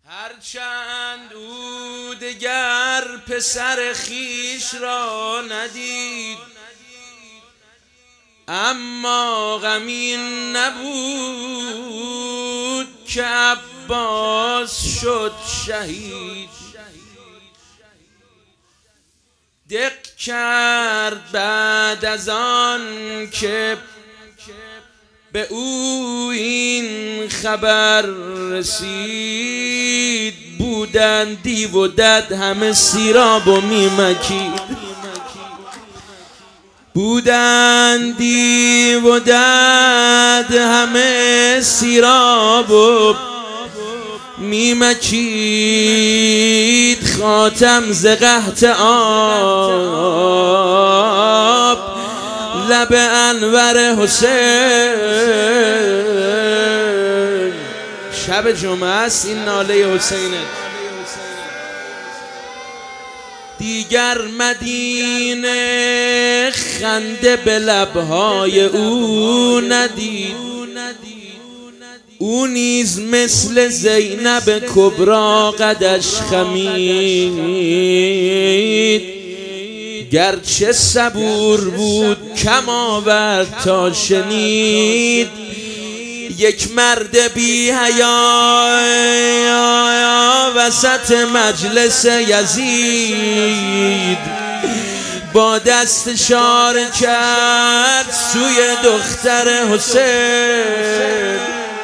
هرچند او دگر پسر خیش را ندید، اما غمی نبود که عباس شد شهید. دق کرد بعد از آن که به او این خبر رسید، بودن دیو و دد همه سیراب و میمکید. بودن دیو و دد همه سیراب و میمکید. خاتم ز قحط آب لب انور حسین. شب جمعه است، این ناله حسینه. دیگر مدینه خنده به لبهای او ندید، او نیز مثل زینب کبرا قدش خمید. گرچه صبور بود کم آورد تا شنید، یک مرد بی حیا وسط مجلس یزید با دست اشاره کرد سوی دختر حسین.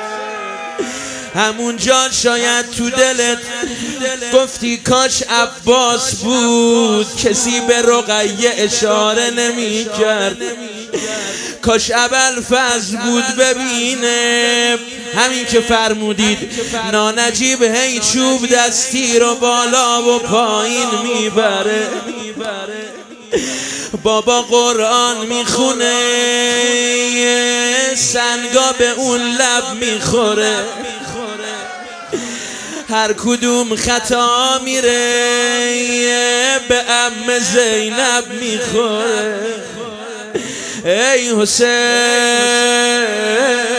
همونجا شاید تو دلت گفتی کاش عباس بود، کسی به رقیه اشاره نمی کرد. کاش ابوالفضل بود ببینه همین که فرمودید. نانجیب هی چوب دستی رو بالا و پایین میبره، بابا قرآن میخونه سنگا به اون لب میخوره. هر کدوم خطا میره به عم زینب میخوره. ای حسین